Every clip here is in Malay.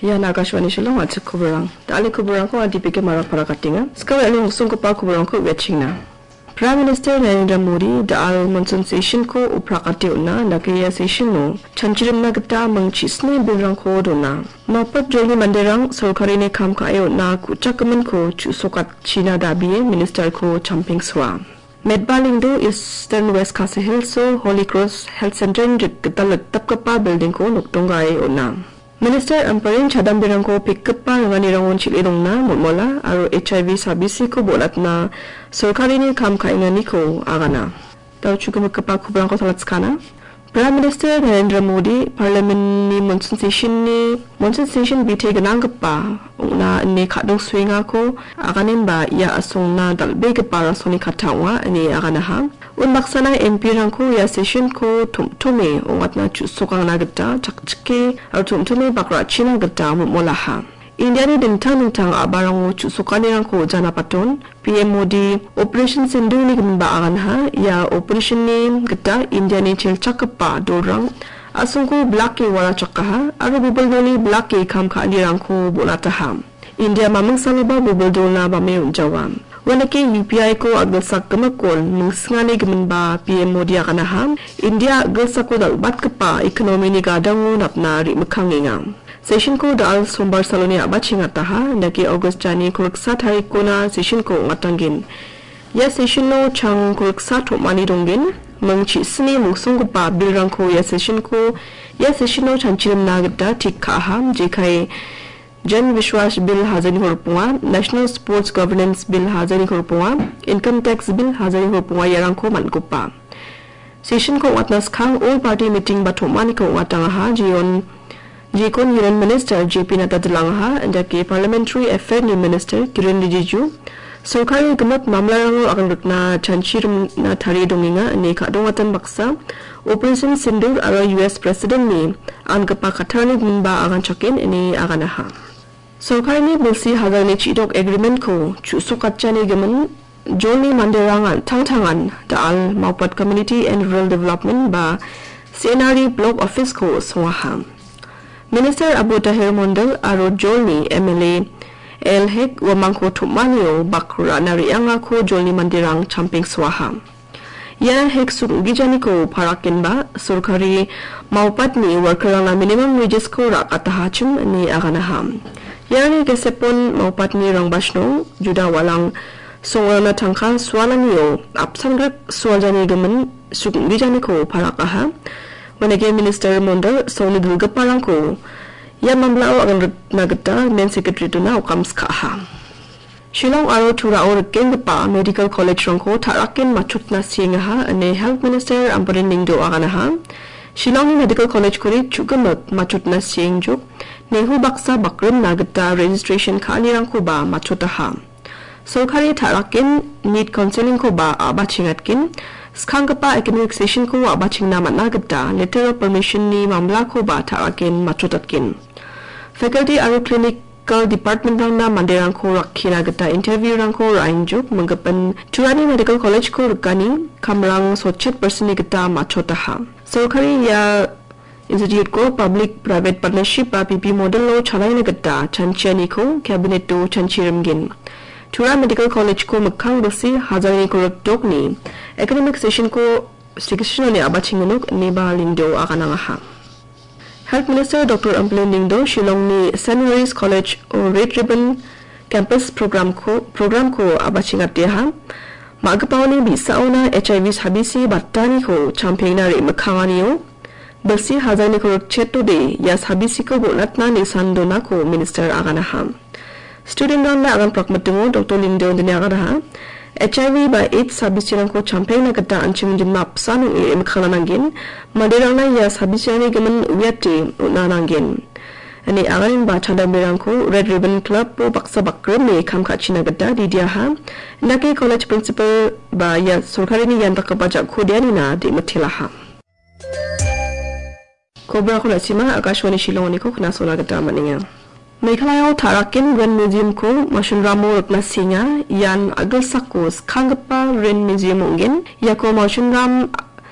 Ya Nagashwani Shillong at Kuburang. The Ali Kuburang ko adipike Maraparatinga. Skawali Sungkapa Kuburang ko Wetchina. Prime Minister Narendra Modi the Al Monsoon Session ko uprakati una nakaya session no chanchirim na gata mangchisne bilrang ko dona. Mapat joli manderang sarkari ne kam kayo na kuchakaman ko chusokat China dabiye Minister ko champing swa. Medbalingdo Eastern West Castle Hill so Holy Cross Health Center jikatalat tapkapa building ko nuktongai una. Minister Amparin Chadam Birangko pick up Ranganirang Chilidong na Momola aro HIV sabisi ko bolat na Sorkari ni kam kaingani ko agana. Tau chukum kapag kubrang ko salatskana. Prime Minister Narendra Modi Parliament ni Monsoon Session bite ganang kapa na ni kadong swinga ko aganin ba ya asong na dalbe para soni katawa ni agana ha. Unbaksana MP rangko ya session ko tumtume ungat na chusokang na gata chakchike ar tumtume bakra China gata molaha. India ni dintang abarang chusokani rangko jana paton PM Modi Operation Sindu ni gamba agan ha ya operation ni gata India ni chel chakapa dorang asungko black ke wala chakaha aro bubaldoni black ke kam khani rangko bolata ha. India mamang salaba bubaldona ba me unjawam. Wanake UPI ko agdasak kamakol nungsngani gamanba PM Modi agana ha India agdasako dalbat kapa ekonomi ni gadango napnari makhanginga. Session ko dal sombar saloni abachinga taha naki August jani kuruksa tarik ko na session ko ngatangin. Ya session no chang kuruksa thomani dongin mangchi sini mungsong pa bilrang ko ya session no chanchirim nagda tikha ham jikai Jan Vishwas Bill Hazari Horpunga, National Sports Governance Bill Hazari Horpunga, Income Tax Bill Hazari Horpunga yarangko mankupa. Session ko watnas kang all party meeting bathomani ko watangaha Jikon Union Minister JP Natadlangaha and the Parliamentary Affairs Minister Kiren Rijiju. Sorkari gamat mamlarango akan rutna chanchirim na thari donginga ni kadongatan baksa Operation Sindur aro US President ni angkapa katharni gunba akan chakin ini aganaha. Sorkari ni bilsi hazarni chidok agreement ko chusukatchani gaman jolni manderangan tangtangan daal Maupat Community and Rural Development ba CNRE Block Office ko swaha. Minister Abu Tahir Mondal aro jolni MLA Elhek wamangko tumanyo bakura narianga ko jolni mandirang champing swaha. Yan hek sugijani ko parakin ba Sorkari Maupat ni worker na minimum wages ko rak atahachum ni aganaham. Yan gesepon Maupat ni rang basno juda walang songana tangka swalaniyo apsangrek swajani gaman sugijani ko parakaha. Wanage Minister Mondal soni dulga parangko ya mamlao akan nagata men secretary to na ukam skaha. Shillong aro tura or pa Medical College rangko tarakin machut na singaha ane Health Minister Amparin Ningdo aganaha. Shillong Medical College kuri chugamat machut na singjuk nehu baksa bakrim nagata registration kani rangko ba machutaha. Sorkari tarakin need counseling ko ba abachingatkin skangapa academic session ko abaching na managata letter of permission ni mamla ko ba tarakin machutatkin. Faculty aro clinical department rang na manderang ko rakhina gata interview rang ko rainjuk manggapan Turani Medical College ko rukani kamrang sochit person ni gata machotaha. Sorkari ya Institute ko public private partnership ba PP model lo chalai na gata chanchiani ko cabinet to chanchirimgin. Tura Medical College ko makhang basi hazari ko rakdok ni academic session ko stikishno ni abachingunuk ni ba lindo akanangaha. Health Minister Dr. Amparin Ningdo Shillong ni St. Mary's College o Red Ribbon Campus program ko abachingateha magapaw ni bisao na HIV sabisi batani ko champion na ri makhangani basi hazari ko rakcheto de ya sabisi ko bonat na ni sandona ko minister aganaha. Student down na agan pragmatungo Dr. Lindo dinagaraha HIV ba AIDS sabisiran ko champion na kata anchim din map sanung makhalanangin madirang na ya sabisiran gaman uyati unanangin ani agarin ba chadambirang ko Red Ribbon Club po baksa bakram ni kamkachina gata didiaha naki college principal ba ya sorkari ni yan takabaja khodiani na di mathilaha Kobra ko nasima Akashwani Shillong ni ko kunasona gata maninga Meghalaya tarakin Ren Museum ko Mashunramo rukna singa yan agal sakos kangapa Ren Museum ungin yako Mashunram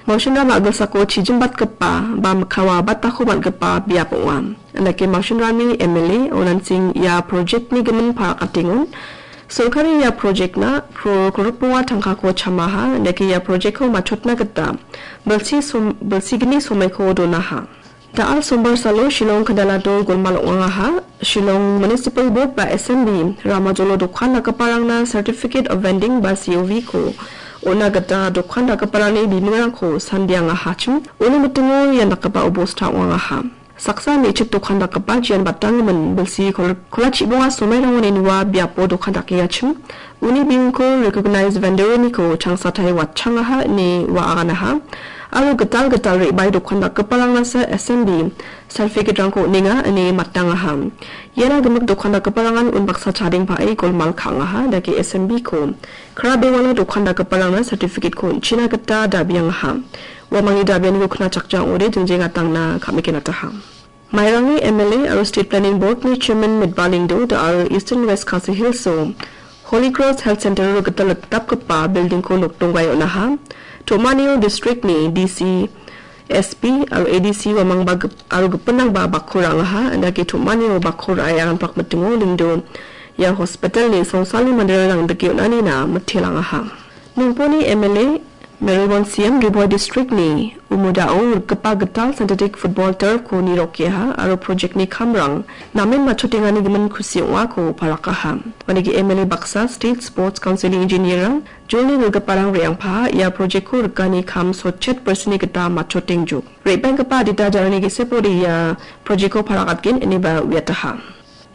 Maushin Rama agak sako cijimbat kepa ba makawa batako ban kepa biap uam. Andake Maushin Rami MLA onansing ya project ni gemen para katingun. Sorkari ya project na pro korupua tangka ko chamaha andake ya project ko machotna geta. Belsi gini somai ko donaha. Taal sumber salo Shillong Kadalado Golmal Wangaha, Shillong Municipal Board ba SMB, Ramajolo Dukhan na kaparang na Certificate of Vending ba COV ko. Una gata Dukhan na kaparang ni bimungan ko sandiang ahachim, una mutungo yan nakapa ubos ta wangaha. Saksa ni chip Dukhan na kapa jian batang man belsi kula chibunga sumay rangon inwa biapo Dukhan na kiyachim. Uni bing ko recognize vendor ni ko chang satay wat changaha ni wa aganaha. Alu getal-getal ribai Dukhan na kapalang nasa SMB certificate rangko ninga ani matangaham. Yana gemak Dukhan na kapalangan unbak sa charing paai golmal kangaha daki SMB ko. Krabe wala Dukhan na kapalang na certificate ko China geta dabiangaham. Wamangi dabiang ko kena cakjang ore jengje ngatang na kami kinataham. Mairangi MLA aro State Planning Board ni Chairman Midbalingdo da aro Eastern West Khasi Hills so Holy Cross Health Center ro getal tap kepa building ko luktungway onaha. Tomanio District ni DC SP aro ADC wamang bag aro gepenang ba bakurang ha andaki Tomanio bakura yang pak metungo lindo ya hospital ni songsali mandirang deki onani na metilang ha. Numponi MLA Meribon CM Riboy District ni umudao kepa getal synthetic football turf ko ni rokia ha aro project ni kamrang namin machotingani gemen kusiwa ko palakaha. Wanigi MLA Baksa State Sports Council Engineer Juli ngeparang riang pa ya project ko rekani kam sochet persini kita machoting juk. Rebang kepa dita jarani gesepori ya project ko palakatkin ini ba wiataha.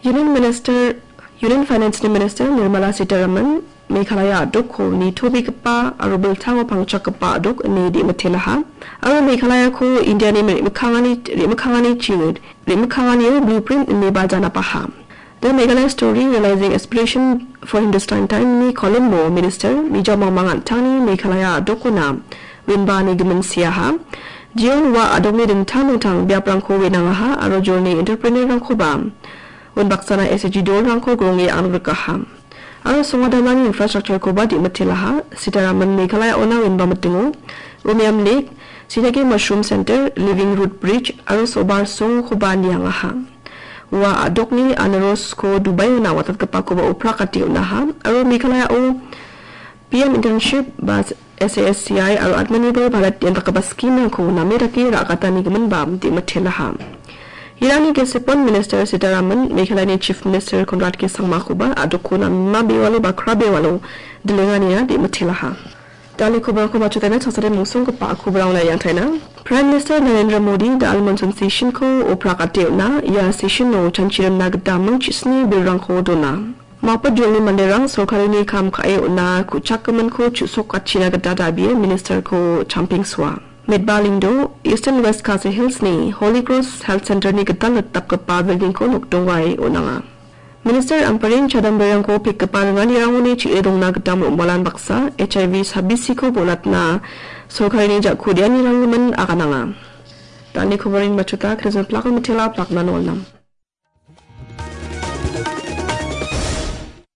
Union Finance Minister Nirmala Sitharaman Meghalaya aduk ko ni tobi kepa aro beltango pangchak kepa aduk ni di metelaha aro Meghalaya ko India ni mekangani chingud mekangani blueprint ni bajana paham. The Meghalaya story realizing aspiration for Hindustan time ni Colombo Minister Bija Mamangan Tani Meghalaya aduk ko na winba ni gemen siaha jion wa aduk ni den tang biaprang ko wenangaha aro jolni entrepreneur rang ko ba unbaksana SG dol rang ko grongi anurkaha. Aro sungadamani infrastructure ko ba di matilaha Sitharaman Meghalaya ona winba matingo Umiam Lake Sinagi Mushroom Center Living Root Bridge aro sobar song ko ba niyangaha wa adok ni anaros ko Dubai na watat kepa ko ba uprakati unaha aro Meghalaya o PM internship ba SASCI aro Atmanirbhar Bharat yang takabaskim ko namiraki rakata ni gemen ba di matilaha. Hirani ke Sepon Minister Sitharaman Meghalaya ni Chief Minister Conrad K Sangmakuba adoko na mabewalo ba krabewalo dilengani na di matilaha. Dali kubra ko machetana sasare musung ko pa kubra na yang thaina. Prime Minister Narendra Modi da almonson session ko oprakate na ya session no chanchiram na gadamang chisni birang ko dona. Mapa jolni manderang sorkari ni kam kae na kuchakaman ko chusok achina gadada biye minister ko champing swa. Midbalingdo Eastern West Khasi Hills ni Holy Cross Health Center ni getal tap kepa building ko nuktungwai onanga. Minister Amparin Chadamberang ko pik kepa dengan yang ni ci edong na getam umbalan baksa HIV sabisi ko bolat na sorkari ni jak kudian ni rangman akananga. Tani kubarin machuta krezen plakon mitila plak nanol nam.